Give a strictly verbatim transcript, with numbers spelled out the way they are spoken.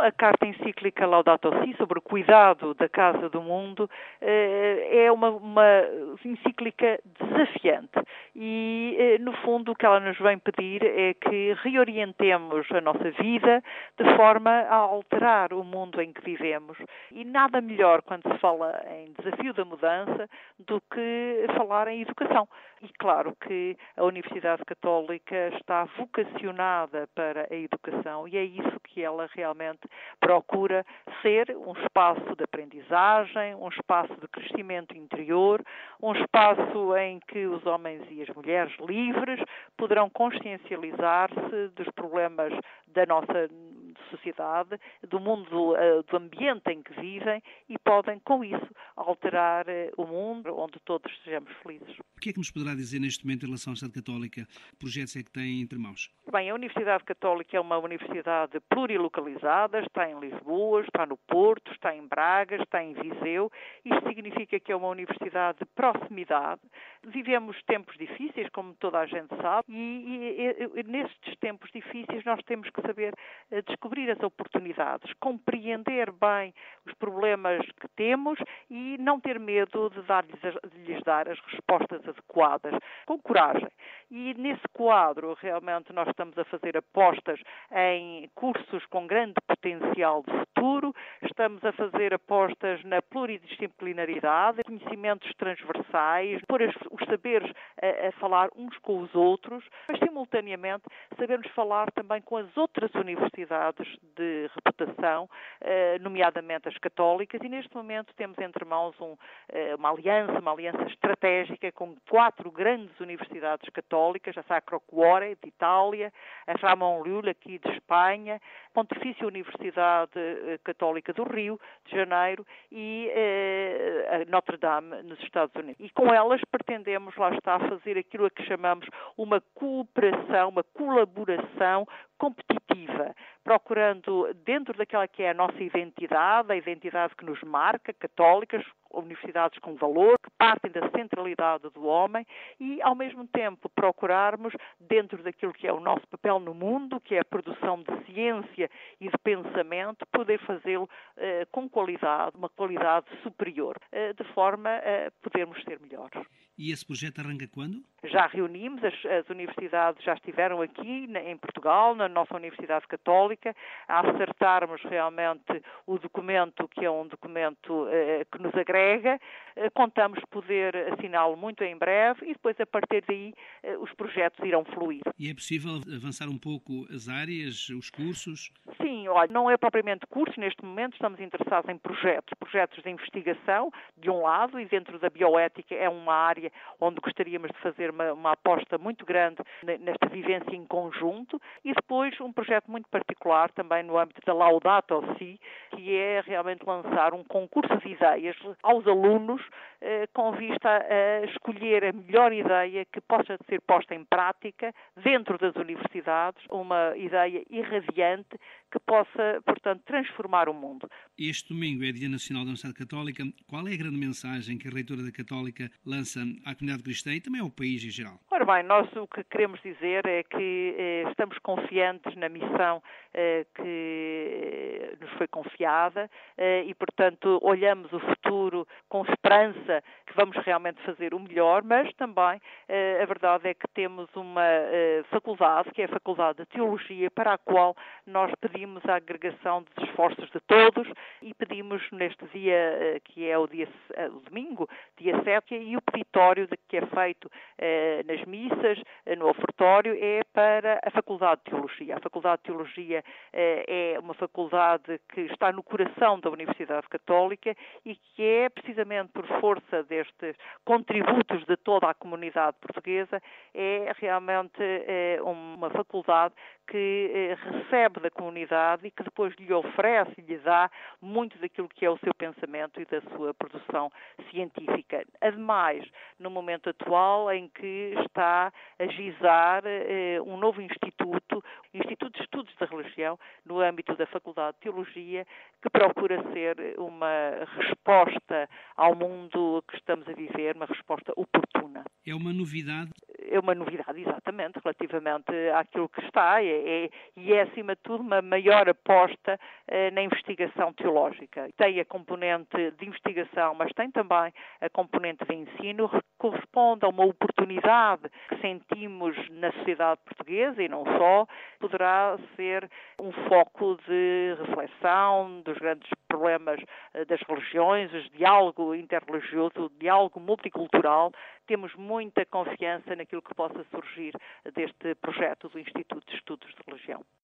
a carta encíclica Laudato Si sobre o cuidado da Casa do Mundo é uma, uma encíclica desafiante e, no fundo, o que ela nos vem pedir é que reorientemos a nossa vida de forma a alterar o mundo em que vivemos. E nada melhor quando se fala em desafio da mudança do que falar em educação. E claro que a Universidade Católica está vocacionada para a educação e é isso que ela realmente procura ser, um espaço de aprendizagem, um espaço de crescimento interior, um espaço em que os homens e as mulheres livres poderão consciencializar-se dos problemas da nossa sociedade, do mundo, do ambiente em que vivem e podem, com isso, alterar o mundo onde todos sejamos felizes. O que é que nos poderá dizer neste momento em relação à Universidade Católica? Que projetos é que tem entre mãos? Bem, a Universidade Católica é uma universidade plurilocalizada, está em Lisboa, está no Porto, está em Braga, está em Viseu. Isto significa que é uma universidade de proximidade. Vivemos tempos difíceis, como toda a gente sabe, e, e, e nestes tempos difíceis nós temos que saber descobrir as oportunidades, compreender bem os problemas que temos e não ter medo de, dar-lhes, de lhes dar as respostas adequadas, com coragem. E nesse quadro, realmente, nós estamos a fazer apostas em cursos com grande potencial de futuro, estamos a fazer apostas na pluridisciplinaridade, conhecimentos transversais, pôr os saberes a, a falar uns com os outros, mas, simultaneamente, sabermos falar também com as outras universidades de reputação, nomeadamente as católicas, e neste momento temos entre mãos um, uma aliança, uma aliança estratégica com quatro grandes universidades católicas, a Sacro Cuore de Itália, a Ramon Llull aqui de Espanha, a Pontifícia Universidade Católica do Rio de Janeiro e a Notre Dame nos Estados Unidos. E com elas pretendemos, lá está, fazer aquilo a que chamamos uma cooperação, uma colaboração competitiva, procurando, dentro daquela que é a nossa identidade, a identidade que nos marca, católicas, universidades com valor, que partem da centralidade do homem e, ao mesmo tempo, procurarmos, dentro daquilo que é o nosso papel no mundo, que é a produção de ciência e de pensamento, poder fazê-lo eh, com qualidade, uma qualidade superior, eh, de forma a podermos ser melhores. E esse projeto arranca quando? Já reunimos, as, as universidades já estiveram aqui na, em Portugal, na nossa Universidade Católica, a acertarmos realmente o documento, que é um documento eh, que nos agrega. Eh, contamos poder assiná-lo muito em breve e depois, a partir daí, eh, os projetos irão fluir. E é possível avançar um pouco as áreas, os cursos? Sim, olha, não é propriamente curso, neste momento estamos interessados em projetos, projetos de investigação, de um lado, e dentro da bioética é uma área onde gostaríamos de fazer uma, uma aposta muito grande nesta vivência em conjunto, e depois um projeto muito particular também no âmbito da Laudato Si, que é realmente lançar um concurso de ideias aos alunos eh, com vista a escolher a melhor ideia que possa ser posta em prática dentro das universidades, uma ideia irradiante que possa, portanto, transformar o mundo. Este domingo é Dia Nacional da Universidade Católica. Qual é a grande mensagem que a reitora da Católica lança à comunidade cristã e também ao país em geral? Ora bem, nós o que queremos dizer é que eh, estamos confiantes na missão eh, que nos foi confiada eh, e, portanto, olhamos o futuro com esperança que vamos realmente fazer o melhor, mas também eh, a verdade é que temos uma eh, faculdade, que é a Faculdade de Teologia, para a qual nós pedimos a agregação dos esforços de todos e pedimos neste dia, eh, que é o, dia, eh, o domingo, dia sete, e o peditório de, que é feito eh, nas missas, no ofertório, é para a Faculdade de Teologia. A Faculdade de Teologia eh, é uma faculdade que está no coração da Universidade Católica e que é, precisamente por força destes contributos de toda a comunidade portuguesa, é realmente eh, uma faculdade que eh, recebe da comunidade e que depois lhe oferece e lhe dá muito daquilo que é o seu pensamento e da sua produção científica. Ademais, no momento atual em que está a gizar eh, um novo instituto, Instituto de Estudos da Religião, no âmbito da Faculdade de Teologia, que procura ser uma resposta ao mundo que estamos a viver, uma resposta oportuna. É uma novidade? é uma novidade, exatamente, relativamente àquilo que está, é, é, e é, acima de tudo, uma maior aposta eh, na investigação teológica. Tem a componente de investigação, mas tem também a componente de ensino, que corresponde a uma oportunidade que sentimos na sociedade portuguesa, e não só, poderá ser um foco de reflexão dos grandes problemas das religiões, o diálogo interreligioso, o diálogo multicultural. Temos muita confiança naquilo que possa surgir deste projeto do Instituto de Estudos de Religião.